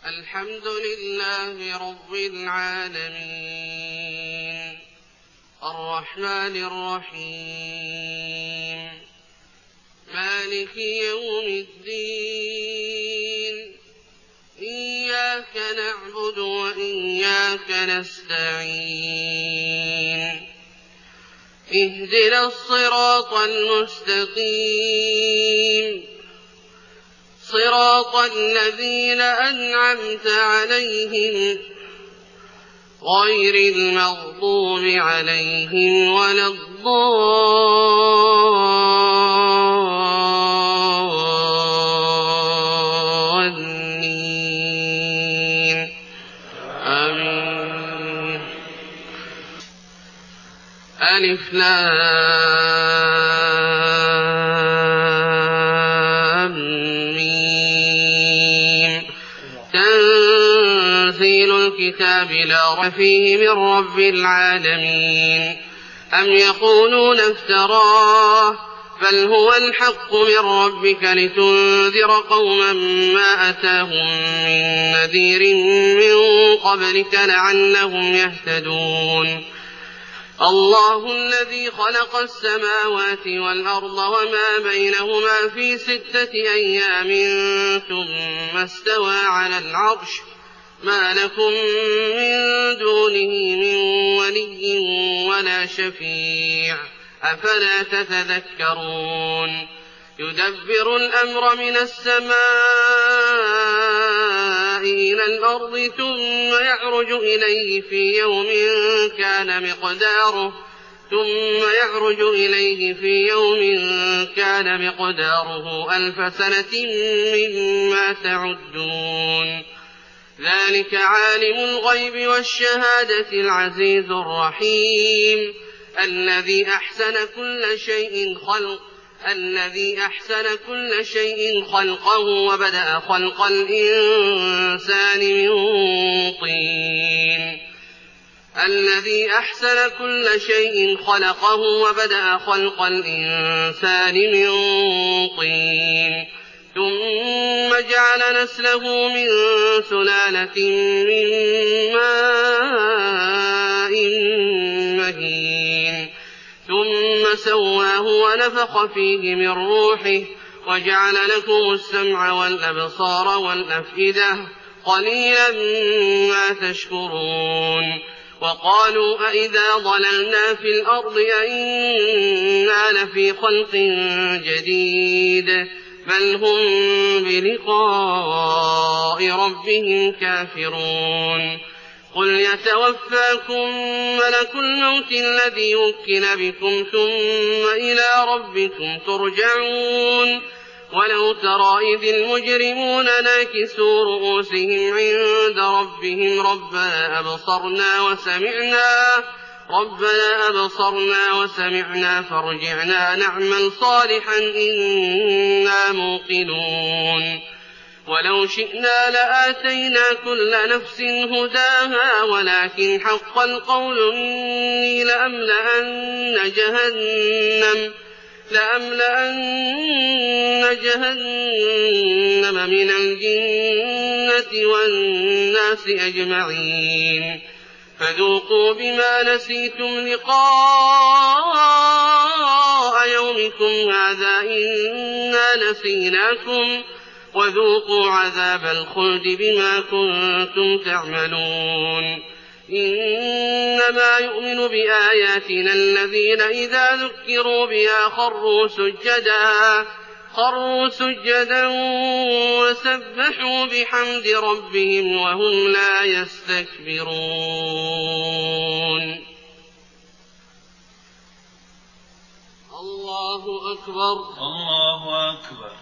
الحمد لله رب العالمين الرحمن الرحيم مالك يوم الدين إياك نعبد وإياك نستعين اهدنا الصراط المستقيم صراط الذين أنعمت عليهم غير المغضوب عليهم ولا الضالين آمين. ألف لام ميم تنزيل الكتاب لا ريب فيه من رب العالمين أم يقولون افتراه بل هو الحق من ربك لتنذر قوما ما أتاهم من نذير من قبلك لعلهم يهتدون الله الذي خلق السماوات والأرض وما بينهما في 6 أيام ثم استوى على العرش ما لكم من دونه من ولي ولا شفيع أفلا تتذكرون يدبر الأمر من السماء إلى الأرض ثم يعرج إليه في يوم كان مقداره 1000 سنة مما تعدون ذلك عالم الغيب والشهادة العزيز الرحيم الذي أحسن كل شيء خلقه وبدأ خلق الإنسان من طين ثم جعل نسله من سلالة من ماء مهين ثم سواه ونفخ فيه من روحه وجعل لكم السمع والأبصار والأفئدة قليلا ما تشكرون وقالوا أئذا ضللنا في الأرض أئنا لفي خلق جديد بل هم بلقاء ربهم كافرون قل يتوفاكم ملك الموت الذي وكل بكم ثم إلى ربكم ترجعون ولو ترى إذ المجرمون ناكسوا رؤوسهم عند ربهم ربنا أبصرنا وسمعنا فارجعنا نعمل صالحا إنا موقنون ولو شئنا لآتينا كل نفس هداها ولكن حق القول مني لأملأن جهنم من الجنة والناس أجمعين فذوقوا بما نسيتم لقاء يومكم هذا إنا نسيناكم وذوقوا عذاب الخلد بما كنتم تعملون إنما يؤمن بآياتنا الذين إذا ذكروا بها خروا سجدا وسبحوا بحمد ربهم وهم لا يستكبرون الله أكبر الله أكبر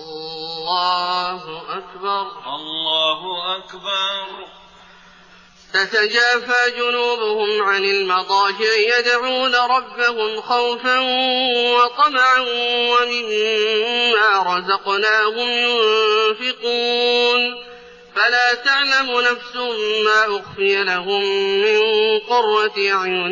الله أكبر الله أكبر تتجافى جنوبهم عن المضاجع يدعون ربهم خوفا وطمعا ومما رزقناهم ينفقون فلا تعلم نفس ما أخفي لهم من قرة أعين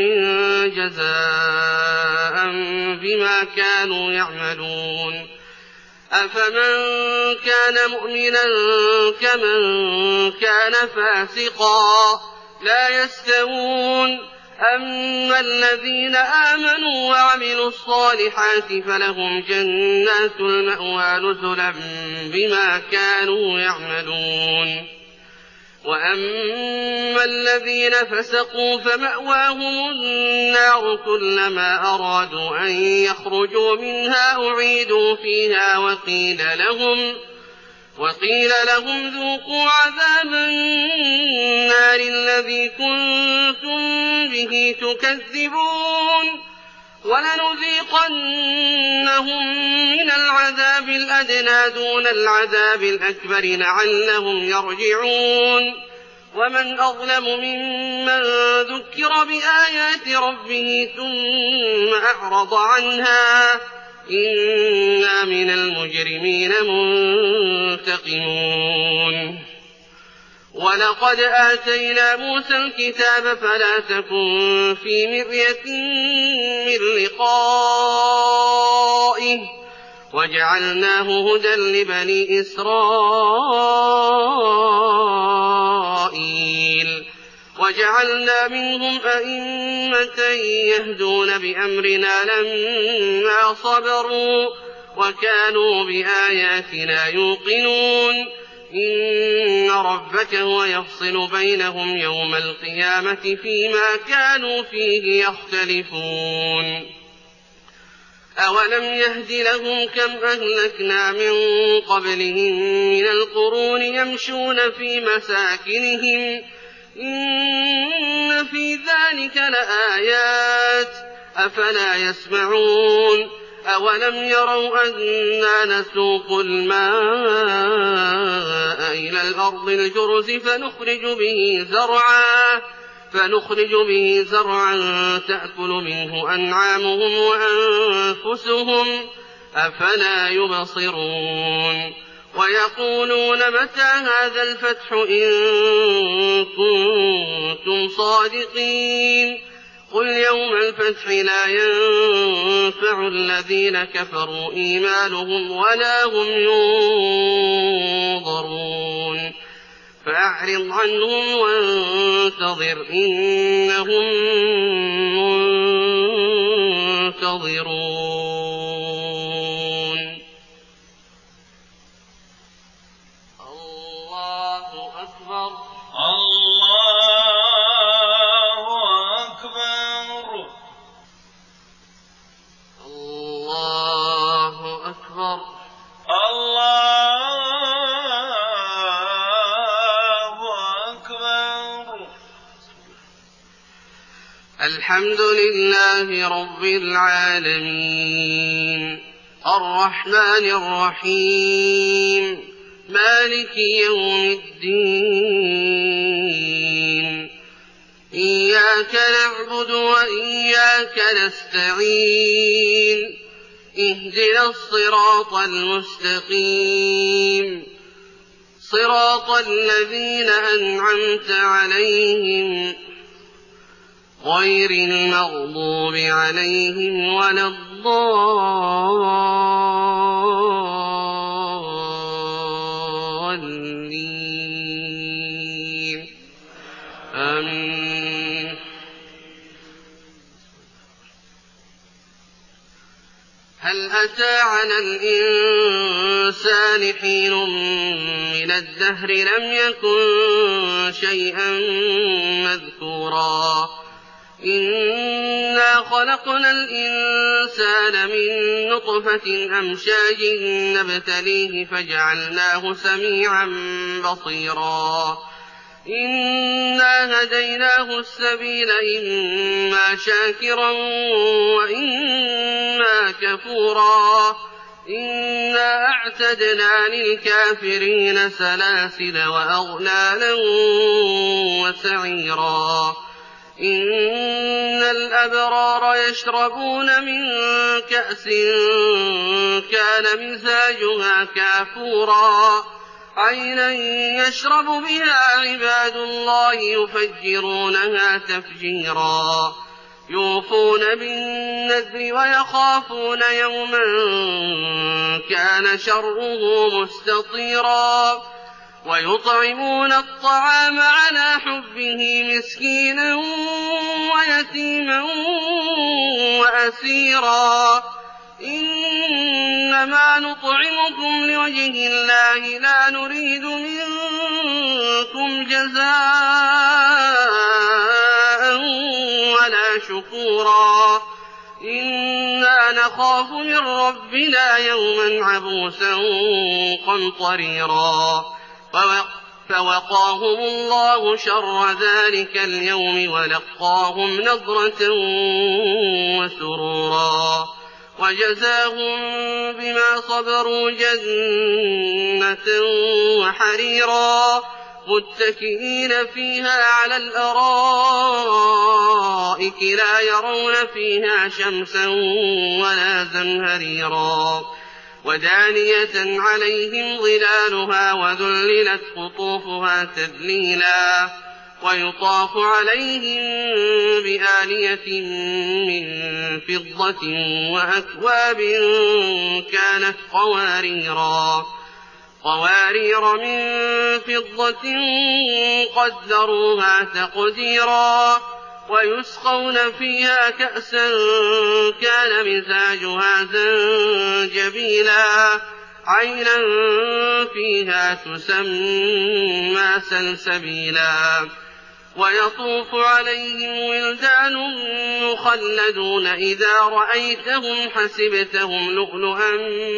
جزاء بما كانوا يعملون أفمن كان مؤمنا كمن كان فاسقا لا يستوون أما الذين آمنوا وعملوا الصالحات فلهم جنات المأوى نزلا بما كانوا يعملون وأما الذين فسقوا فمأواهم النار كلما أرادوا أن يخرجوا منها أعيدوا فيها وقيل لهم ذوقوا عذاب النار الذي كنتم به تكذبون ولنذيقنهم من العذاب الأدنى دون العذاب الأكبر لعلهم يرجعون ومن أظلم ممن ذكر بآيات ربه ثم أعرض عنها إنا من المجرمين منتقمون ولقد آتينا موسى الكتاب فلا تكن في مرية من لقائه وجعلناه هدى لبني إسرائيل وجعلنا منهم أئمة يهدون بأمرنا لما صبروا وكانوا بآياتنا يوقنون إن ربك هو يفصل بينهم يوم القيامة فيما كانوا فيه يختلفون أولم يهد لهم كم أهلكنا من قبلهم من القرون يمشون في مساكنهم إن في ذلك لآيات أفلا يسمعون أولم يروا أنا نسوق الماء إلى الأرض الجرز فنخرج به زرعا تأكل منه أنعامهم وأنفسهم أفلا يبصرون ويقولون متى هذا الفتح إن كنتم صادقين قل يوم الفتح لا ينفع الذين كفروا إيمانهم ولا هم ينظرون فأعرض عنهم وانتظر إنهم منتظرون الله أكبر الله أكبر الله أكبر الله أكبر الحمد لله رب العالمين الرحمن الرحيم مالك يوم الدين إياك نعبد وإياك نستعين اهدنا الصراط المستقيم صراط الذين أنعمت عليهم غير المغضوب عليهم ولا الضالين آمين هل أتى على الإنسان حين من الدهر لم يكن شيئا مذكورا إنا خلقنا الإنسان من نطفة أمشاج نبتليه فجعلناه سميعا بصيرا إنا هديناه السبيل إما شاكرا وإما كفورا إنا أعتدنا للكافرين سلاسل وأغلالا وسعيرا إن الأبرار يشربون من كأس كان مزاجها كافورا عينا يشرب بها عباد الله يفجرونها تفجيرا يوفون بالنذر ويخافون يوما كان شره مستطيرا ويطعمون الطعام على حبه مسكينا ويتيما وأسيرا إنما نطعمكم لوجه الله لا نريد منكم جزاء ولا شكورا إنا نخاف من ربنا يوما عبوسا قمطريرا فوقاهم الله شر ذلك اليوم ولقاهم نضرة وسرورا وجزاهم بما صبروا جنة وحريرا متكئين فيها على الأرائك لا يرون فيها شمسا ولا زمهريرا ودانية عليهم ظلالها وذللت قطوفها تذليلا ويطاف عليهم بآنية من فضة وأكواب كانت قوارير من فضة قدروها تقديرا ويسقون فيها كأسا كان مزاجها زنجبيلا عينا فيها تسمى سلسبيلا ويطوف عليهم ولدان مخلدون إذا رأيتهم حسبتهم لؤلؤا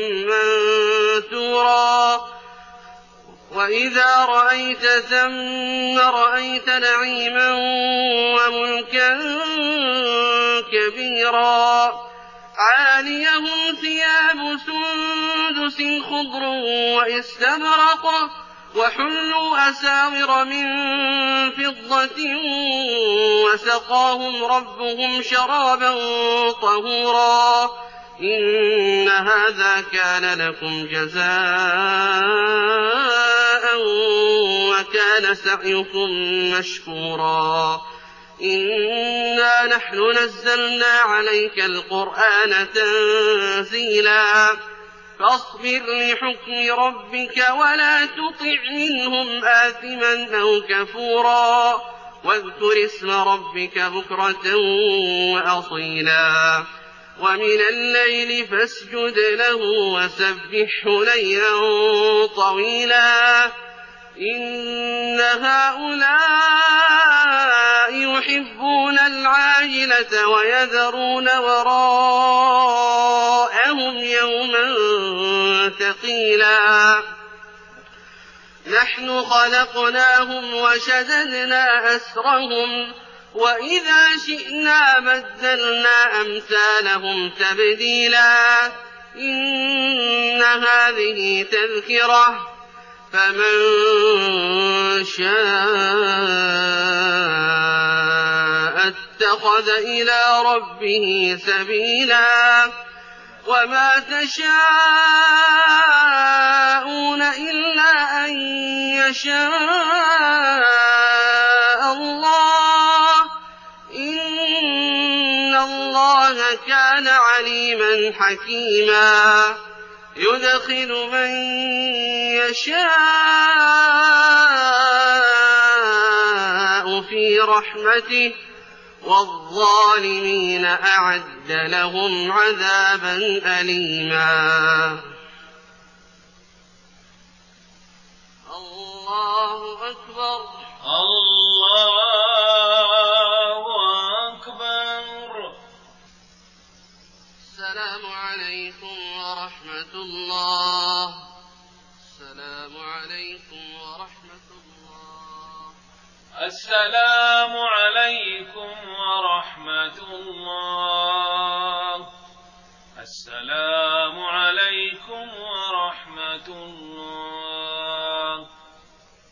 منثورا وإذا رأيت ثم رأيت نعيما وملكا كبيرا عاليهم ثياب سندس خضر واستبرق وحلوا أساور من فضة وسقاهم ربهم شرابا طهورا إن هذا كان لكم جزاء وكان سعيكم مشكورا إنا نحن نزلنا عليك القرآن تنزيلا فاصبر لحكم ربك ولا تطع منهم آثما أو كفورا واذكر اسم ربك بكرة وأصيلا ومن الليل فاسجد له وسبحه ليلا طويلا إن هؤلاء يحبون العاجلة ويذرون وراءهم يوما ثقيلا نحن خلقناهم وشددنا أسرهم وإذا شئنا بدلنا أمثالهم تبديلا إن هذه تذكرة فمن شاء اتخذ إلى ربه سبيلا وما تشاءون إلا أن يشاء الله إن الله كان عليما حكيما يدخل من يشاء في رحمته والظالمين أعد لهم عذابا أليما الله أكبر الله أكبر السلام عليكم ورحمة الله السلام عليكم ورحمة الله السلام عليكم ورحمة الله السلام عليكم ورحمة الله.